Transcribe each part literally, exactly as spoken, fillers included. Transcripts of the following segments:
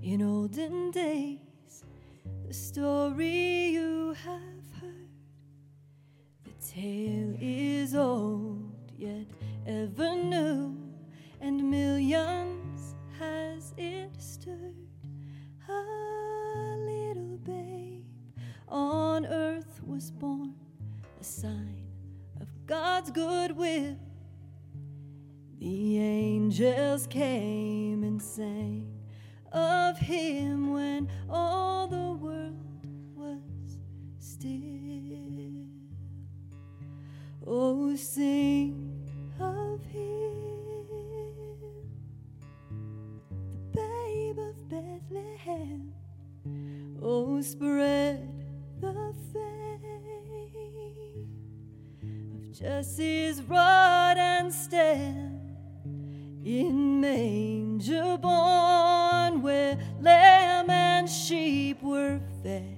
In olden days, the story you have heard, the tale is old yet ever new, and millions has it stirred. A little babe on earth was born, a sign of God's goodwill. The angels came and sang of him when all the world was still. Oh, sing of him, the babe of Bethlehem. Oh, spread the fame of Jesse's rod and stem, in manger born, where lamb and sheep were fed.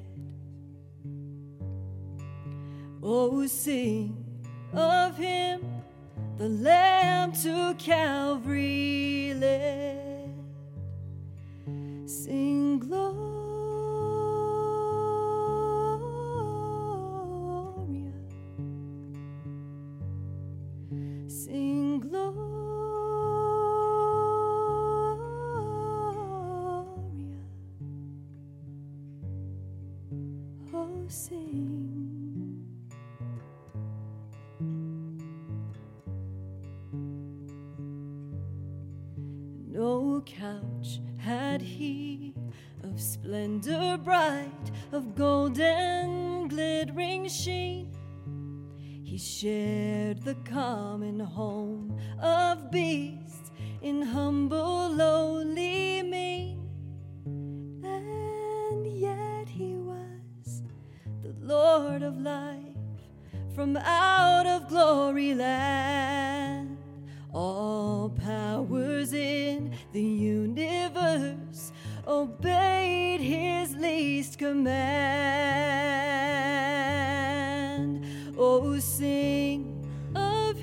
Oh, sing of him, the Lamb to Calvary led. Sing Gloria, sing Gloria. Oh, sing. No couch had he of splendor bright, of golden glittering sheen. He shared the common home of beasts in humble lowly mien. And yet he was the Lord of life from out of glory land. All powers in the universe obeyed his least command. Oh, sing of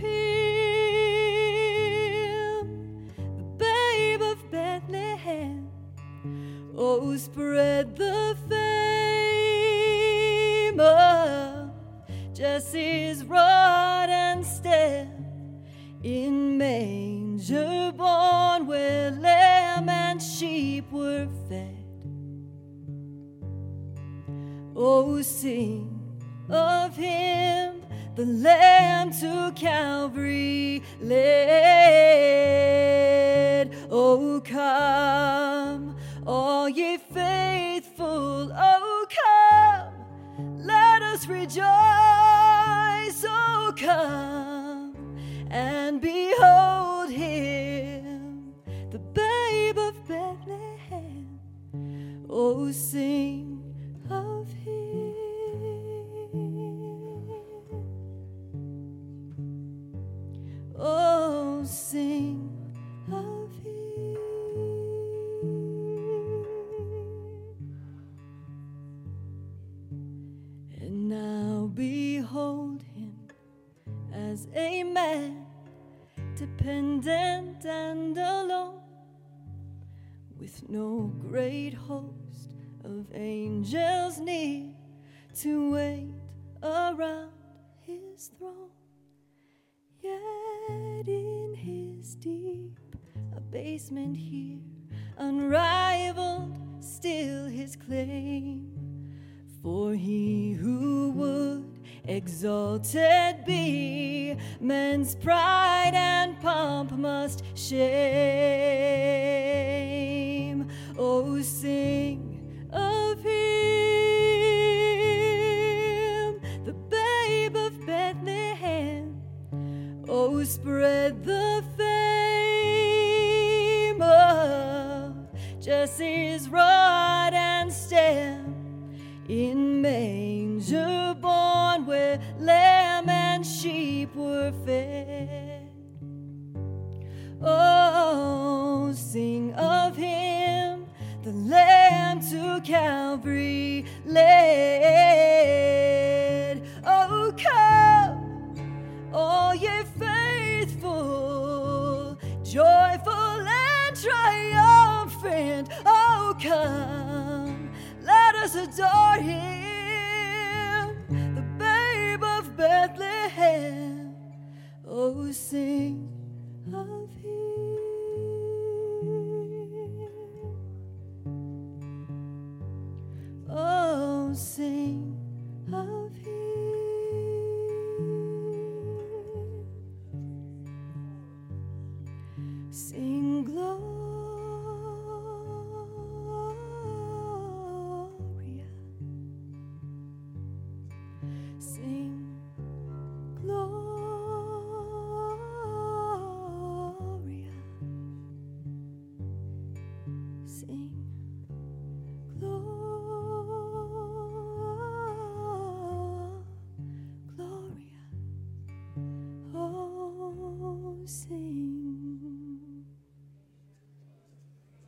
him, the babe of Bethlehem. Oh, spread the fame of Jesse's rod and stem, in manger born, where lamb and sheep were fed. Oh, sing of him, the Lamb to Calvary led. Oh, come, all ye faithful, oh, come, let us rejoice. Oh, come and behold him, the babe of Bethlehem. Oh, sing of him. Oh, sing of him. And now behold him as a man, dependent and alone, with no great host of angels near to wait around his throne. Yet in his deep abasement here, unrivaled still his claim. For he who would exalted be, men's pride and pomp must shame. Oh, sing of him, the babe of Bethlehem. Oh, spread the fame of Jesse's rod and stem, in manger born, where lamb and sheep were fed. Oh, sing of him, the Lamb to Calvary led. Oh, come, all ye faithful, joyful and triumphant. Oh, come, let us adore him, the babe of Bethlehem. Oh, sing of him. Oh, sing of him. Sing Gloria. Sing Gloria. Sing Gloria. Oh, sing.